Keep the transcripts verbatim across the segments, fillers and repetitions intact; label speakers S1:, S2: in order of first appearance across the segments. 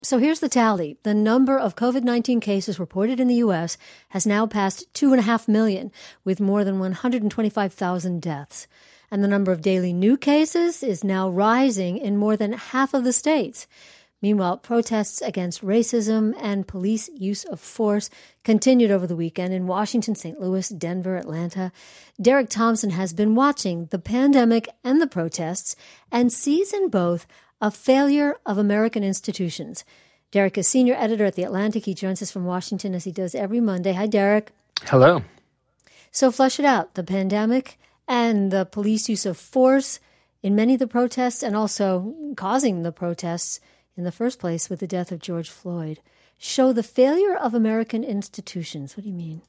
S1: So here's the tally. The number of COVID nineteen cases reported in the U S has now passed two and a half million, with more than one hundred twenty-five thousand deaths. And the number of daily new cases is now rising in more than half of the states. Meanwhile, protests against racism and police use of force continued over the weekend in Washington, Saint Louis, Denver, Atlanta. Derek Thompson has been watching the pandemic and the protests and sees in both a failure of American institutions. Derek is senior editor at The Atlantic. He joins us from Washington as he does every Monday. Hi, Derek.
S2: Hello.
S1: So flesh it out, the pandemic and the police use of force in many of the protests and also causing the protests in the first place with the death of George Floyd, show the failure of American institutions. What do you mean?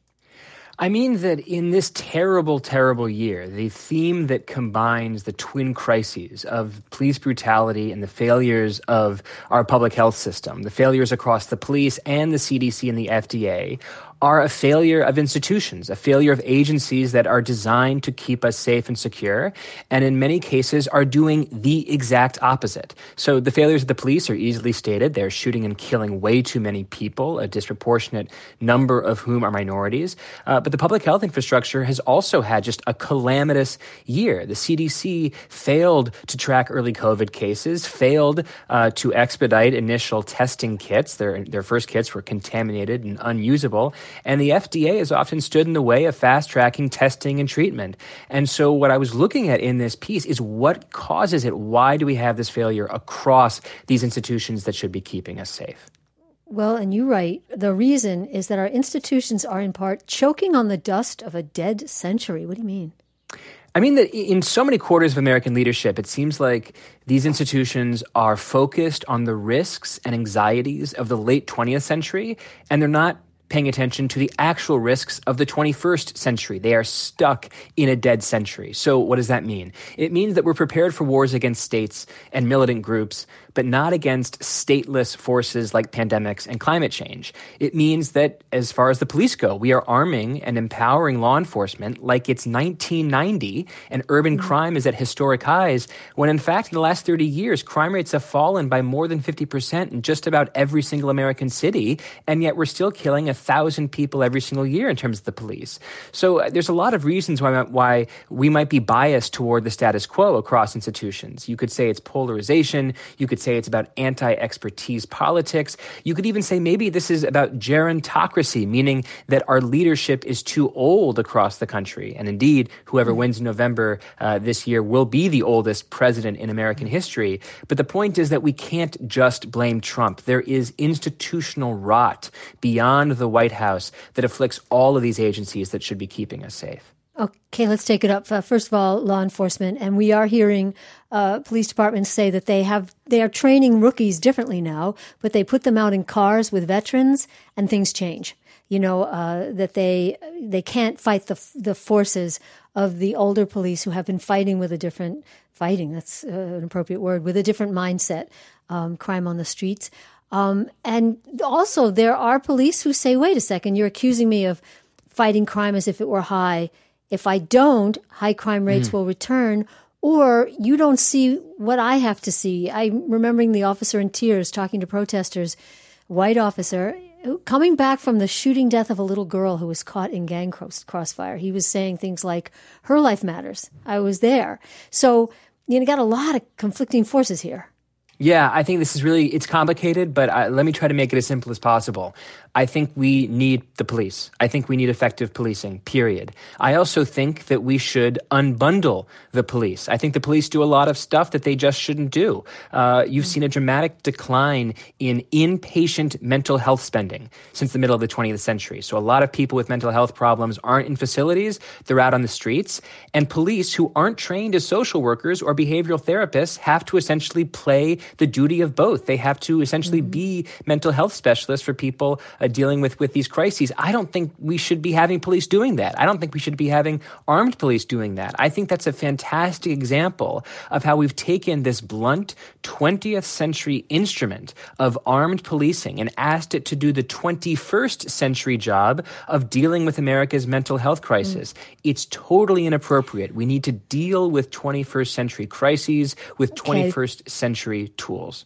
S2: I mean that in this terrible, terrible year, the theme that combines the twin crises of police brutality and the failures of our public health system, the failures across the police and the C D C and the F D A, are a failure of institutions, a failure of agencies that are designed to keep us safe and secure, and in many cases are doing the exact opposite. So the failures of the police are easily stated. They're shooting and killing way too many people, a disproportionate number of whom are minorities. Uh, but the public health infrastructure has also had just a calamitous year. The C D C failed to track early COVID cases, failed uh, to expedite initial testing kits. Their, their first kits were contaminated and unusable. And the F D A has often stood in the way of fast-tracking testing and treatment. And so what I was looking at in this piece is what causes it? Why do we have this failure across these institutions that should be keeping us safe?
S1: Well, and you write, the reason is that our institutions are in part choking on the dust of a dead century. What do you mean?
S2: I mean that in so many quarters of American leadership, it seems like these institutions are focused on the risks and anxieties of the late twentieth century, and they're not paying attention to the actual risks of the twenty-first century. They are stuck in a dead century. So what does that mean? It means that we're prepared for wars against states and militant groups, but not against stateless forces like pandemics and climate change. It means that as far as the police go, we are arming and empowering law enforcement like it's nineteen ninety and urban mm-hmm. crime is at historic highs, when in fact in the last thirty years, crime rates have fallen by more than fifty percent in just about every single American city, and yet we're still killing a thousand people every single year in terms of the police. So uh, there's a lot of reasons why, why we might be biased toward the status quo across institutions. You could say it's polarization. You could say it's about anti-expertise politics. You could even say maybe this is about gerontocracy, meaning that our leadership is too old across the country. And indeed, whoever wins in November uh, this year will be the oldest president in American history. But the point is that we can't just blame Trump. There is institutional rot beyond the White House that afflicts all of these agencies that should be keeping us safe.
S1: Okay, let's take it up. Uh, first of all, law enforcement, and we are hearing uh, police departments say that they have they are training rookies differently now, but they put them out in cars with veterans, and things change. You know uh, that they they can't fight the the forces of the older police who have been fighting with a different fighting. That's uh, an appropriate word, with a different mindset. Um, crime on the streets. Um, and also, there are police who say, wait a second, you're accusing me of fighting crime as if it were high. If I don't, high crime rates mm. will return, or you don't see what I have to see. I'm remembering the officer in tears talking to protesters, white officer, coming back from the shooting death of a little girl who was caught in gang cross- crossfire. He was saying things like, her life matters. I was there. So, you know, got a lot of conflicting forces here.
S2: Yeah, I think this is really, it's complicated, but I, let me try to make it as simple as possible. I think we need the police. I think we need effective policing, period. I also think that we should unbundle the police. I think the police do a lot of stuff that they just shouldn't do. Uh, you've seen a dramatic decline in inpatient mental health spending since the middle of the twentieth century. So a lot of people with mental health problems aren't in facilities, they're out on the streets. And police who aren't trained as social workers or behavioral therapists have to essentially play the duty of both. They have to essentially be mental health specialists for people uh, dealing with, with these crises. I don't think we should be having police doing that. I don't think we should be having armed police doing that. I think that's a fantastic example of how we've taken this blunt twentieth century instrument of armed policing and asked it to do the twenty-first century job of dealing with America's mental health crisis. Mm. It's totally inappropriate. We need to deal with twenty-first century crises with okay. twenty-first century tools.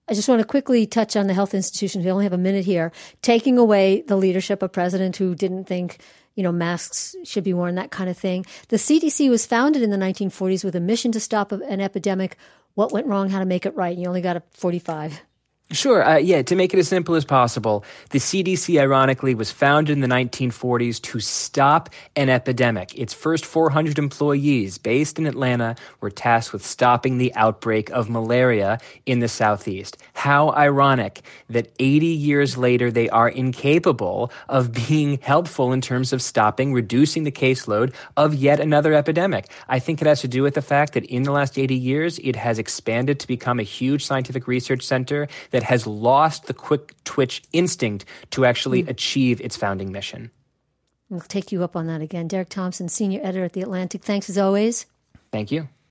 S1: I just want to quickly touch on the health institutions. We only have a minute here. Taking away the leadership of a president who didn't think, you know, masks should be worn, that kind of thing. The C D C was founded in the nineteen forties with a mission to stop an epidemic. What went wrong? How to make it right? You only got a forty-five.
S2: Sure. Uh, yeah, to make it as simple as possible, the C D C, ironically, was founded in the nineteen forties to stop an epidemic. Its first four hundred employees, based in Atlanta, were tasked with stopping the outbreak of malaria in the Southeast. How ironic that eighty years later, they are incapable of being helpful in terms of stopping, reducing the caseload of yet another epidemic. I think it has to do with the fact that in the last eighty years, it has expanded to become a huge scientific research center that has lost the quick twitch instinct to actually mm. achieve its founding mission.
S1: We'll take you up on that again. Derek Thompson, senior editor at The Atlantic. Thanks as always.
S2: Thank you.